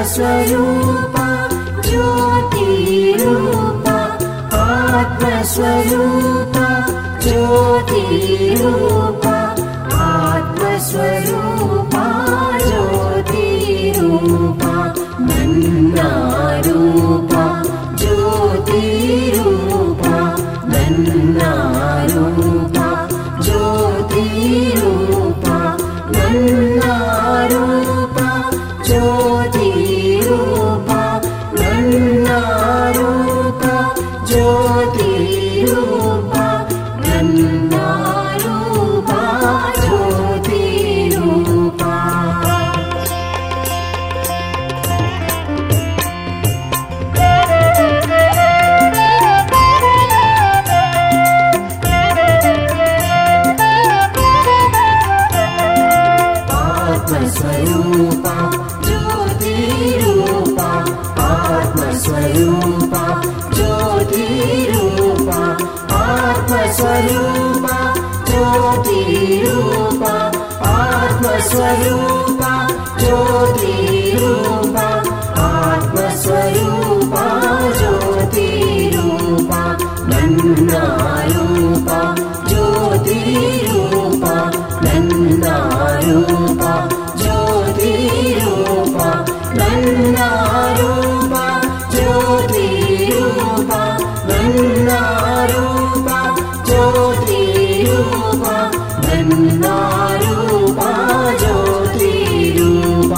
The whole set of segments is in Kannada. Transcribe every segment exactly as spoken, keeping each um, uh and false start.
ಆತ್ಮಸ್ವರೂಪ ಜ್ಯೋತಿ ರೂಪ ಆತ್ಮಸ್ವರೂಪ ಜ್ಯೋತಿ ರೂಪ ಆತ್ಮಸ್ವರೂಪ ಜ್ಯೋತಿ ರೂಪ ನನ್ನ ರೂಪ ಜ್ಯೋತಿ ರೂಪ ನನ್ನ ರೂಪ ಜ್ಯೋತಿ ರೂಪ ನನ್ನ ರೂಪ ಜ್ಯೋತಿ ರೂಪ ನನ್ನ ರೂಪ ಜ್ಯೋತಿ ರೂಪ ನನ್ನ ರೂಪ ಜ್ಯೋತಿ ರೂಪ ಆತ್ಮಸ್ವರೂಪ ಜ್ಯೋತಿ ರೂಪ ಆತ್ಮಸ್ವರೂಪ ಜ್ಯೋತಿ ರೂಪ ಆತ್ಮಸ್ವರೂಪ ಜ್ಯೋತಿ ರೂಪ ಆತ್ಮಸ್ವರೂಪ ಜ್ಯೋತಿ ರೂಪ ಆತ್ಮಸ್ವರೂಪ ಜ್ಯೋತಿ ರೂಪ ನನ್ನ ರೂಪ ಜ್ಯೋತಿ ರೂಪ ನನ್ನ ರೂಪ ಜ್ಯೋತಿ ರೂಪ ನನ್ನ ರೂಪ ಜ್ಯೋತಿ ರೂಪ ನನ್ನ ರೂಪ ಜ್ಯೋತಿ ರೂಪ ನನ್ನ ರೂಪ ಜ್ಯೋತಿ ರೂಪ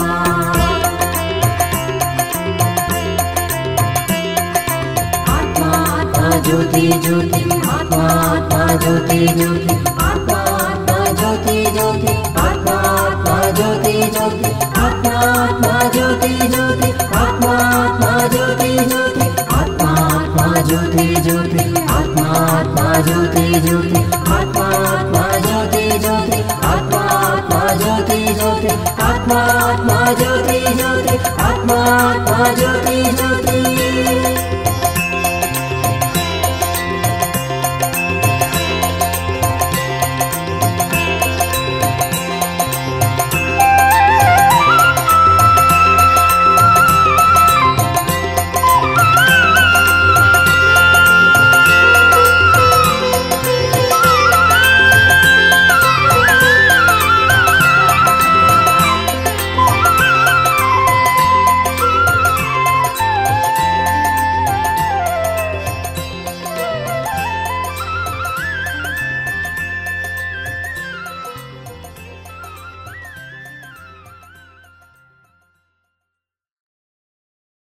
ಆತ್ಮ ಆತ್ಮ ಜ್ಯೋತಿ ಜ್ಯೋತಿ ಆತ್ಮ ಆತ್ಮ ಜ್ಯೋತಿ ಜ್ಯೋತಿ ಆತ್ಮ ಆತ್ಮ ಜ್ಯೋತಿ ಜ್ಯೋತಿ ಆತ್ಮ ಆತ್ಮ ಜ್ಯೋತಿ ಜ್ಯೋತಿ ಆತ್ಮ ಆತ್ಮ ಜ್ಯೋತಿ ಜ್ಯೋತಿ ಆತ್ಮ ಆತ್ಮ ಜ್ಯೋತಿ ಜ್ಯೋತಿ ಆತ್ಮ ಆತ್ಮ ಜ್ಯೋತಿ ಜ್ಯೋತಿ ಆತ್ಮ ಆತ್ಮ ಜ್ಯೋತಿ ಜ್ಯೋತಿ ಆತ್ಮ ಆತ್ಮ ಜ್ಯೋತಿ ಜ್ಯೋತಿ ಆತ್ಮ ಆತ್ಮ ಜ್ಯೋತಿ ಜ್ಯೋತಿ ಆತ್ಮ ಆತ್ಮ ಜ್ಯೋತಿ ಜ್ಯೋತಿ ಆತ್ಮ ಆತ್ಮ ಜ್ಯೋತಿ ಜ್ಯೋತಿ